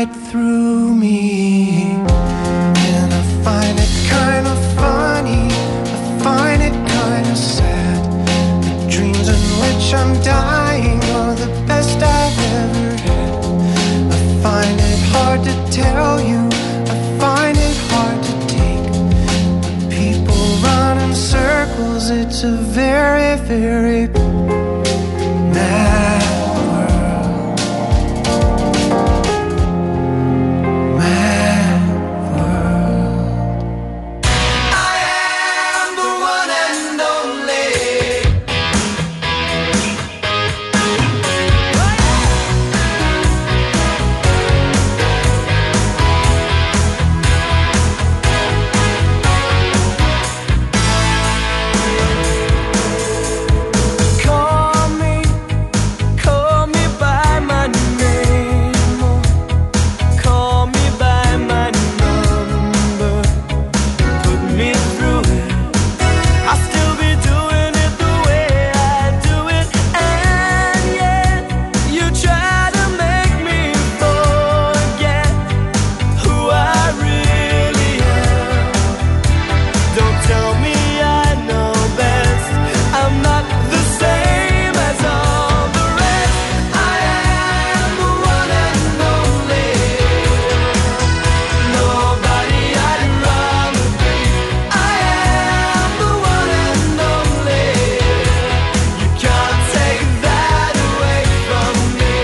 right through me. And I find it kind of funny, I find it kind of sad. The dreams in which I'm dying are the best I've ever had. I find it hard to tell you, I find it hard to take. The people run in circles, it's a very, very mad world. Mad world. I am the one and only. Call me by my name, call me by my number, put me through it. I'll still be doing it the way I do it, and yet you try to make me forget who I really am. Don't tell me I know best, I'm not the same as all the rest. I am the one and only, nobody I'd rather be. I am the one and only, you can't take that away from me.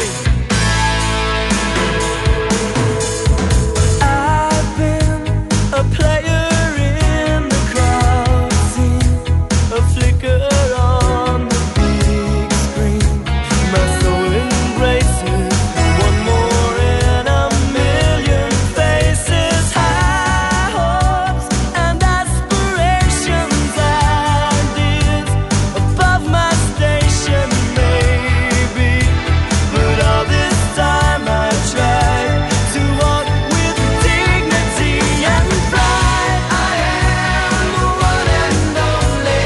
I've been a player in the crowd scene, a flicker on the big screen. My soul embraces one more in a million faces. High hopes and aspirations, ideas above my station maybe. But all this time I tried to walk with dignity and pride. I am the one and only,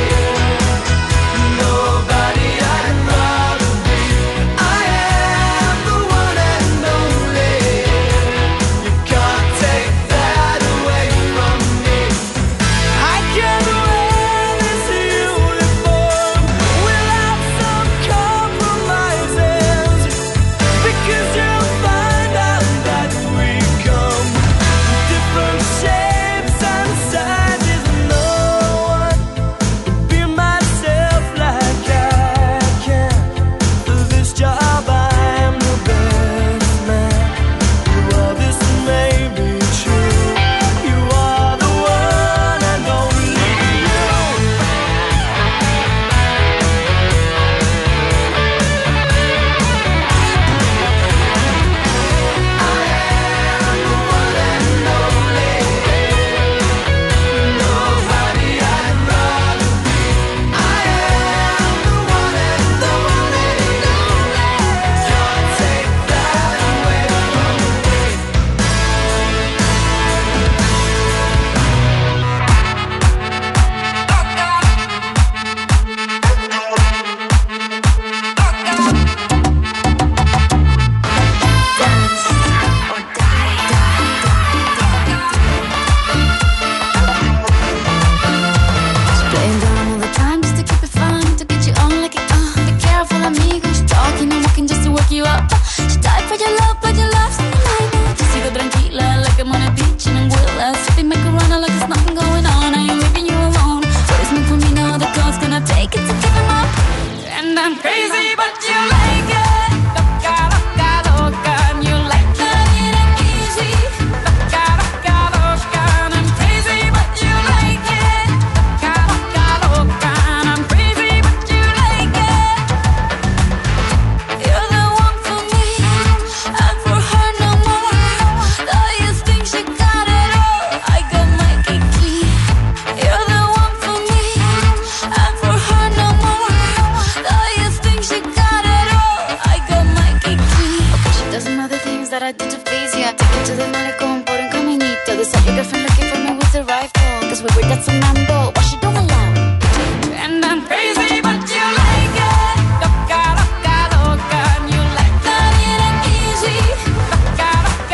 nobody I'd rather be. I am the one and only, you can't take that away from me. I can wear this uniform without some compromises, because you'll find out that we come in different shapes and sizes. No one can be myself like I can. For this job I'm the best man. While this may be true, you are the one and only you. Playing dumb all the time just to keep it fun, to get you on like it. Be careful, amigos, talking and walking just to work you up. She died for your love, but your love's in the night. Just sigo tranquila like I'm on a beach in Anguilla, sipping macarona like there's nothing going on. I ain't leaving you alone. What is meant for me now, the God's gonna take it to give him up. And I'm crazy, but you like it. Loca, loca, loca, and you like that it ain't easy. Loca, loca, loca, and I'm crazy, but you like it. Loca, loca, loca, and I'm crazy, but you like it. You're the one for me, and for her no more. Though you think she got it all, I got my cake clean. You're the one for me, and for her no more. Though you think she got it all, I got my cake clean. Okay, she does some other things that I did to please you. I take it to the malecón por un caminito. This other girlfriend looking for me with a rifle, 'cause we were that's a mambo. What she don't allow. And I'm crazy, but you like it. Loca, loca, loca, and you like that it ain't easy. Loca, loca,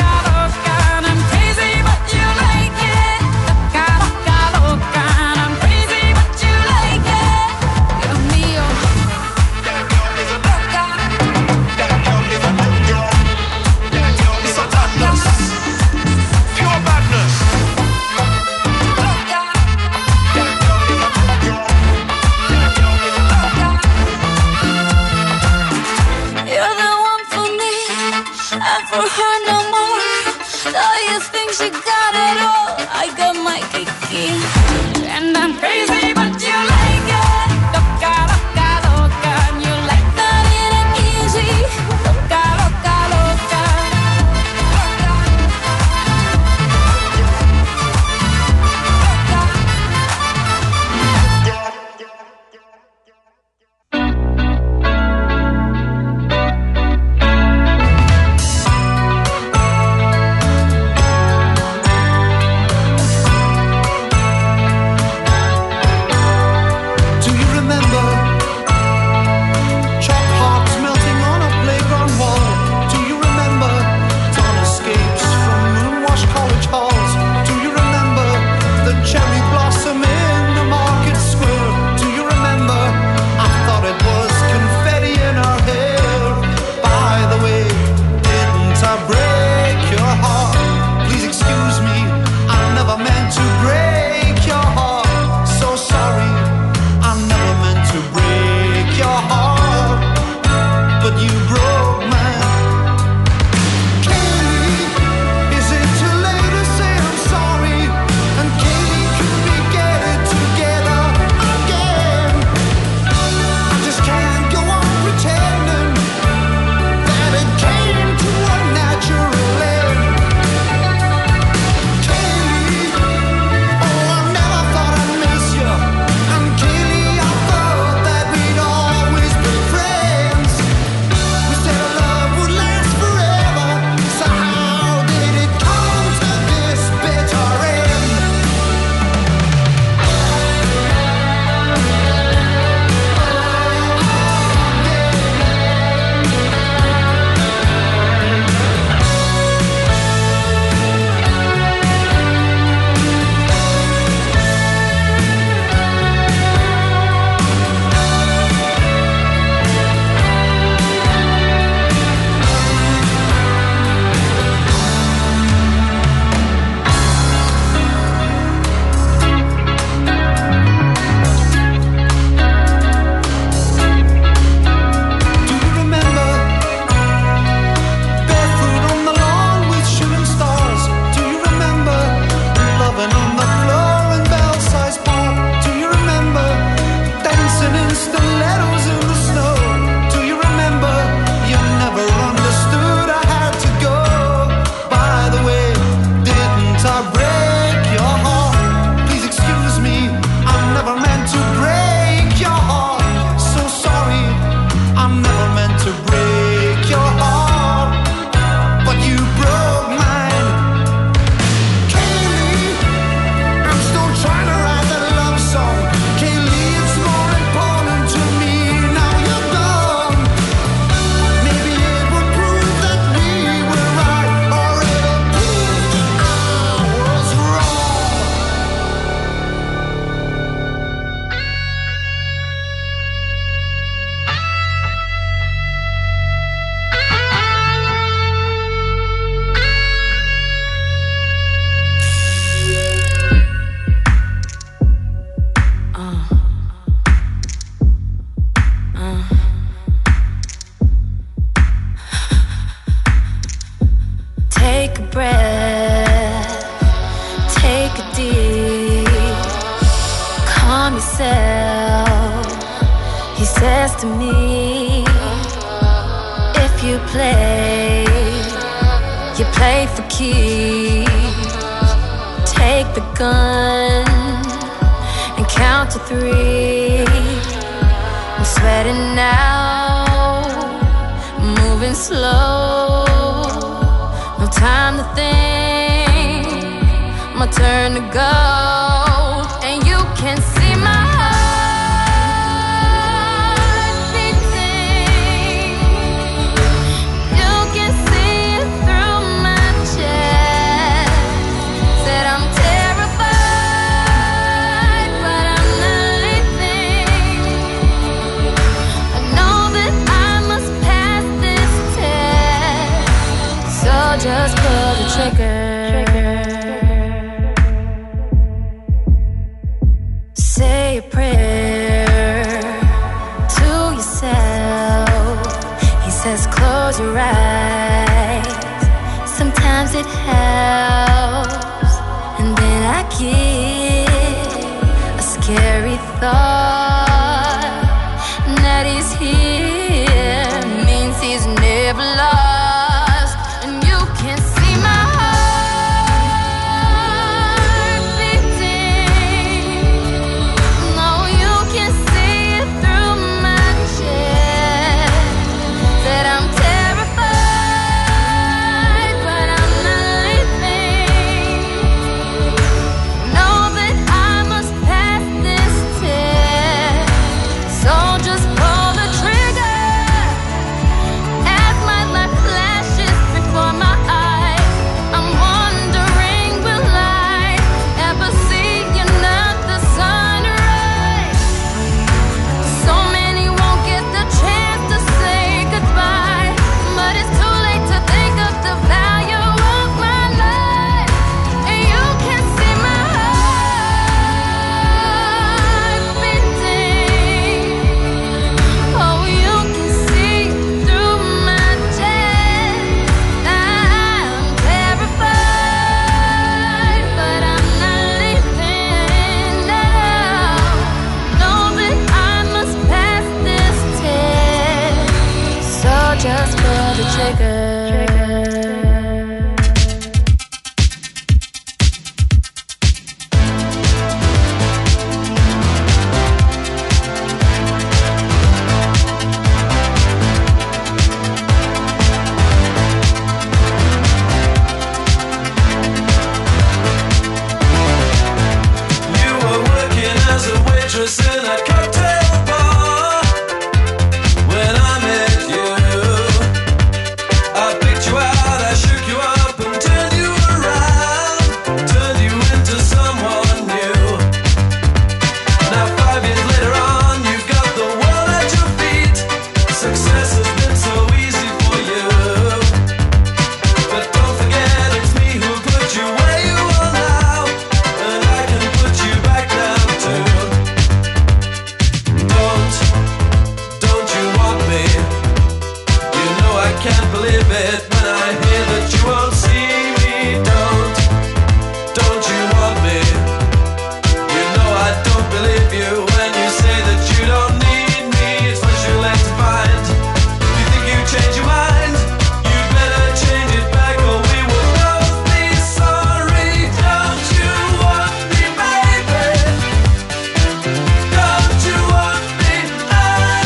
for her no more. Though you think she got it all, I got my kiki. And I'm crazy, but you like it. Loca, loca, loca. And you like that it ain't easy. Loca, loca, loca. To me, if you play for keeps. Take the gun and count to 3. I'm sweating now, moving slow. No time to think, my turn to go. And you can see my just pull the trigger. Say a prayer to yourself. He says close your eyes Sometimes it helps, and then I get a scary thought that he's here means he's never lost, and you can see my heart beating. No, you can see it through my chest that I'm terrified, but I'm not leaving. Know that I must pass this test, so just pull the trigger as my life flashes before my eyes. I'm wondering, will I ever see another sunrise? So many won't get the chance to say goodbye, but it's too late to think of the value of my life. And you can see my heart beating. Oh, you can see through my chest. I'm terrified, but I'm not leaving now. Know that I must pass this test, so just pull the trigger. You were working as a waitress in a cocktail bar when I met you. I picked you out, I shook you up and turned you around, turned you into someone new. Now 5 years later on, you've got the world at your feet. Success has been so easy for you, but don't forget it's me who put you where you are now, and I can put you back down too. Don't you want me? You know I can't believe it when I hear that you won't see me. Don't you want me? You know I don't believe you when you say that you don't need me. It's what you like to find. You think you change your mind? You better change it back or we will both be sorry. Don't you want me, baby? Don't you want me? Oh,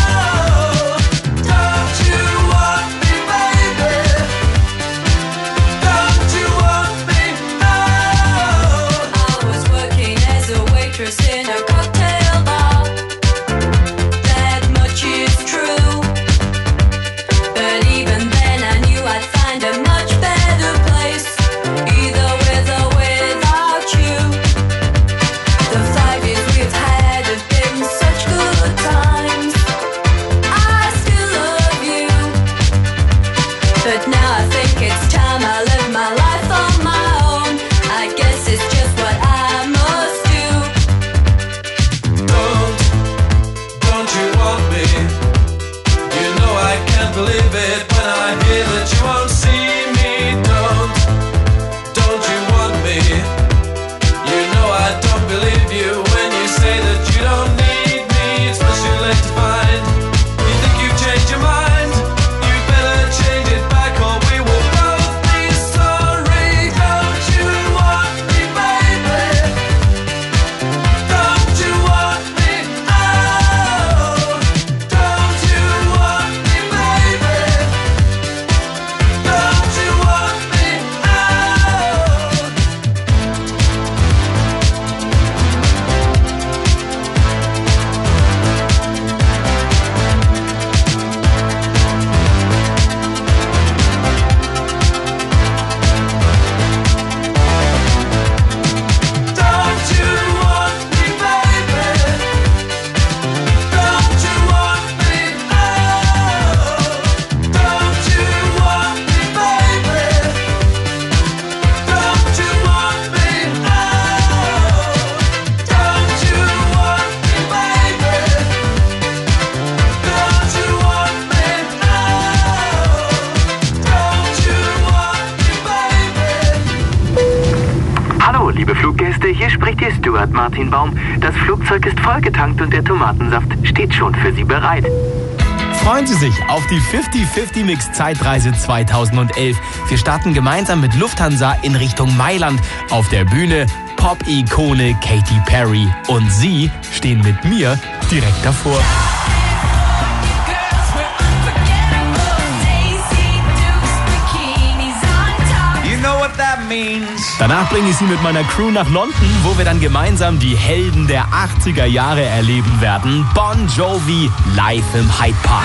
don't you want me, baby? Don't you want me? Oh. I was working as a waitress in a cocktail bar. That much is true. But even then I knew I'd find a much better place, either with or without you. The 5 years we've had have been such good times. I still love you, but now I think it's time I live my life on my own. I guess it's just what I must do. Don't you want me? You know I can't believe it when I hear that you won't see me. Don't you want me? You know I don't believe you when you say that you don't need me. It's what you like to find. You think you've changed your mind? You better change it back or we will both be sorry. Steward Martin Baum. Das Flugzeug ist vollgetankt und der Tomatensaft steht schon für Sie bereit. Freuen Sie sich auf die 50-50 Mix Zeitreise 2011. Wir starten gemeinsam mit Lufthansa in Richtung Mailand. Auf der Bühne Pop-Ikone Katy Perry. Und Sie stehen mit mir direkt davor. Danach bringe ich Sie mit meiner Crew nach London, wo wir dann gemeinsam die Helden der 80er Jahre erleben werden. Bon Jovi live im Hyde Park.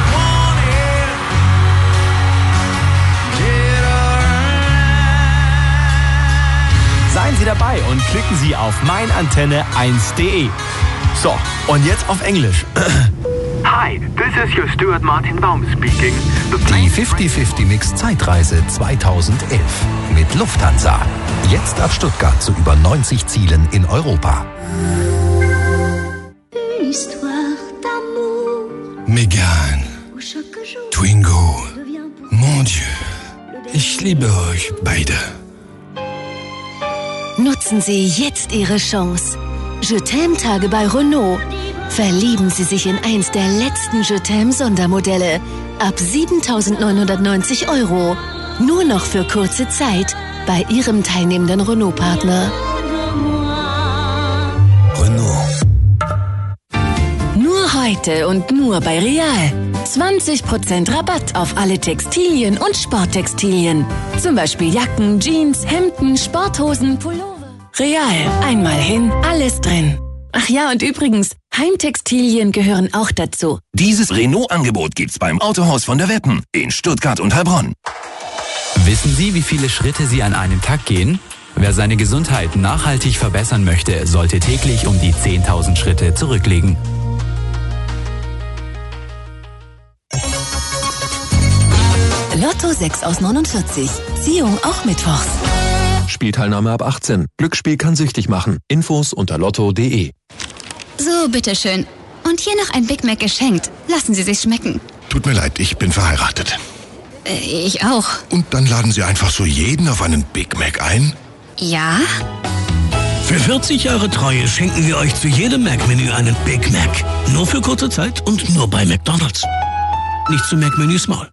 Seien Sie dabei und klicken Sie auf meinantenne1.de. So, und jetzt auf Englisch. Hi, this is your Steward Martin Baum speaking. Die 50-50 Mix Zeitreise 2011 mit Lufthansa. Jetzt ab Stuttgart zu über 90 Zielen in Europa. Megane, Twingo, mon Dieu, ich liebe euch beide. Nutzen Sie jetzt Ihre Chance. Je t'aime Tage bei Renault. Verlieben Sie sich in eins der letzten Je t'aime Sondermodelle. Ab 7.990 €. Nur noch für kurze Zeit bei Ihrem teilnehmenden Renault-Partner. Renault. Nur heute und nur bei Real. 20% Rabatt auf alle Textilien und Sporttextilien. Zum Beispiel Jacken, Jeans, Hemden, Sporthosen, Pullover. Real. Einmal hin, alles drin. Ach ja, und übrigens, Heimtextilien gehören auch dazu. Dieses Renault-Angebot gibt's beim Autohaus von der Weppen in Stuttgart und Heilbronn. Wissen Sie, wie viele Schritte Sie an einem Tag gehen? Wer seine Gesundheit nachhaltig verbessern möchte, sollte täglich um die 10.000 Schritte zurücklegen. Lotto 6 aus 49. Ziehung auch mittwochs. Spielteilnahme ab 18. Glücksspiel kann süchtig machen. Infos unter lotto.de. So, bitteschön. Und hier noch ein Big Mac geschenkt. Lassen Sie sich's schmecken. Tut mir leid, ich bin verheiratet. Ich auch. Und dann laden Sie einfach so jeden auf einen Big Mac ein? Ja? Für 40 Jahre Treue schenken wir euch zu jedem Mac-Menü einen Big Mac. Nur für kurze Zeit und nur bei McDonald's. Nicht zu Mac-Menü Small.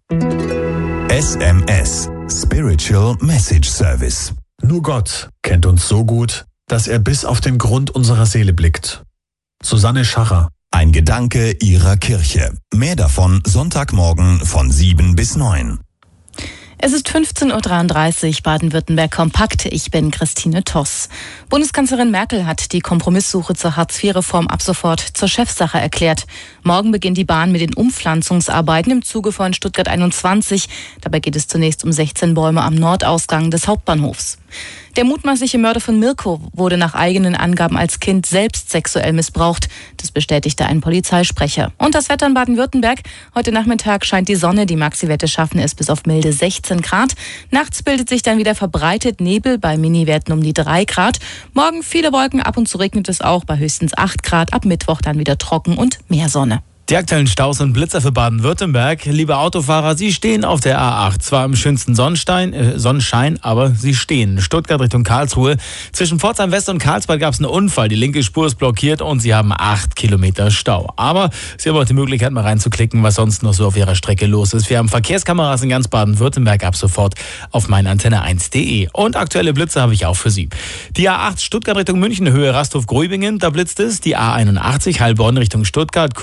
SMS. Spiritual Message Service. Nur Gott kennt uns so gut, dass er bis auf den Grund unserer Seele blickt. Susanne Schacher. Ein Gedanke Ihrer Kirche. Mehr davon Sonntagmorgen von 7 bis 9. Es ist 15.33 Uhr, Baden-Württemberg kompakt. Ich bin Christine Toss. Bundeskanzlerin Merkel hat die Kompromisssuche zur Hartz-IV-Reform ab sofort zur Chefsache erklärt. Morgen beginnt die Bahn mit den Umpflanzungsarbeiten im Zuge von Stuttgart 21. Dabei geht es zunächst um 16 Bäume am Nordausgang des Hauptbahnhofs. Der mutmaßliche Mörder von Mirko wurde nach eigenen Angaben als Kind selbst sexuell missbraucht. Das bestätigte ein Polizeisprecher. Und das Wetter in Baden-Württemberg. Heute Nachmittag scheint die Sonne. Die Maxi-Werte schaffen es bis auf milde 16 Grad. Nachts bildet sich dann wieder verbreitet Nebel bei Mini-Werten um die 3 Grad. Morgen viele Wolken, ab und zu regnet es auch bei höchstens 8 Grad. Ab Mittwoch dann wieder trocken und mehr Sonne. Die aktuellen Staus und Blitzer für Baden-Württemberg. Liebe Autofahrer, Sie stehen auf der A8. Zwar im schönsten Sonnenschein, aber Sie stehen. Stuttgart Richtung Karlsruhe. Zwischen Pforzheim West und Karlsbad gab es einen Unfall. Die linke Spur ist blockiert und Sie haben 8 Kilometer Stau. Aber Sie haben auch die Möglichkeit, mal reinzuklicken, was sonst noch so auf Ihrer Strecke los ist. Wir haben Verkehrskameras in ganz Baden-Württemberg ab sofort auf meinantenne1.de. Und aktuelle Blitze habe ich auch für Sie. Die A8 Stuttgart Richtung München, Höhe Rasthof-Gröbingen, da blitzt es. Die A81 Heilbronn Richtung Stuttgart.